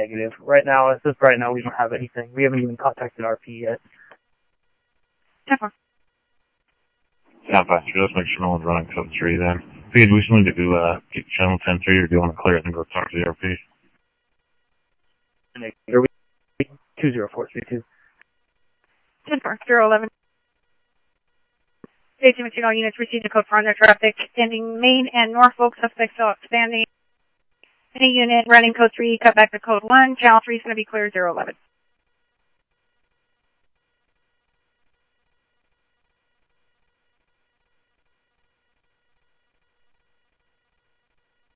negative. Right now, it's just right now we don't have anything. We haven't even contacted RP yet. 10-4. Sound fast. Let's make sure no one's running code 3 then. Please, we still need to do get channel 10-3, or do you want to clear it and go talk to the RP? 20432. 10-4. 011. State imaging all units received a code for on their traffic. Standing Main and Norfolk. Suspects still expanding. Any unit running code 3, cut back to code 1. Channel 3 is going to be clear 011.